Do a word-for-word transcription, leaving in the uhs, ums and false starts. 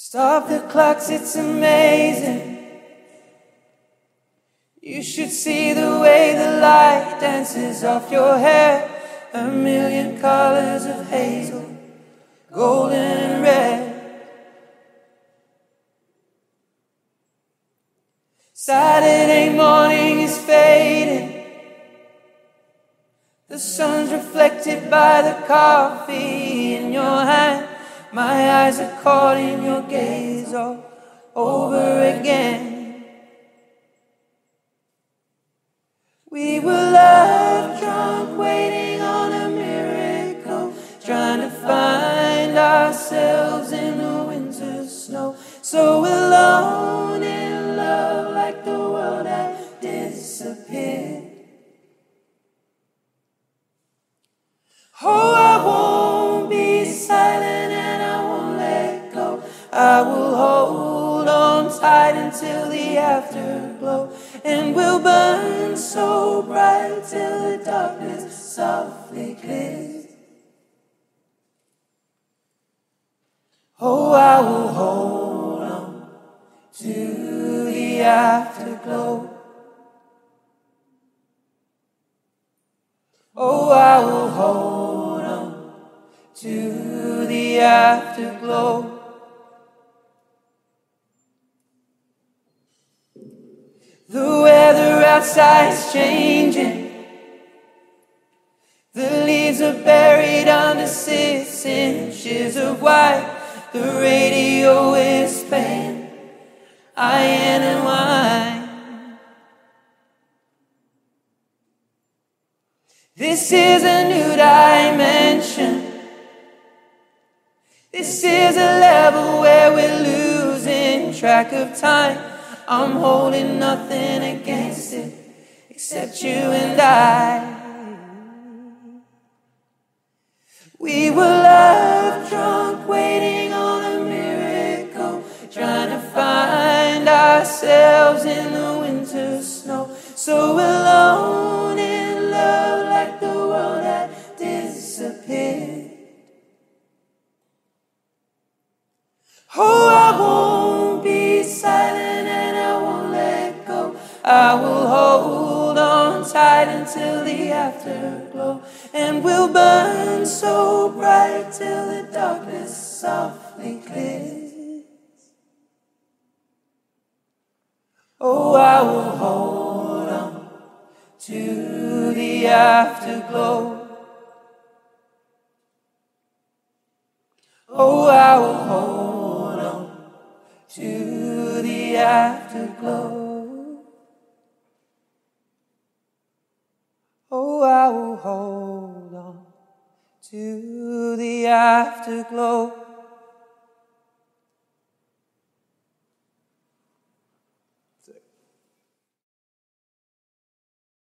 Stop the clocks, it's amazing. You should see the way the light dances off your hair. A million colors of hazel, golden and red. Saturday morning is fading. The sun's reflected by the coffee in your hand. My eyes are caught in your gaze all over again. We were love drunk, waiting on a miracle, trying to find ourselves in the winter snow. So alone in love, like the world had disappeared. Oh, I won't be silent and I won't let go. I will hold on tight until the afterglow, and we'll burn so bright till the darkness softly clears. Oh, I will hold on to the afterglow. Oh, I will hold on to the afterglow. The weather outside's changing. The leaves are buried under six inches of white. The radio is playing iron and wine. This is a new dimension. This is a level where we're losing track of time. I'm holding nothing against it except you and I. We were love drunk, waiting on a miracle, trying to find ourselves in the winter snow. So alone in love, like the world had disappeared. Oh, I won't be silent and I won't let go. I will hold on tight until the afterglow, and we'll burn so bright till the darkness softly clears. Oh, I will hold on to the afterglow. Oh, I will hold on to the afterglow. Oh, I will hold on to the afterglow.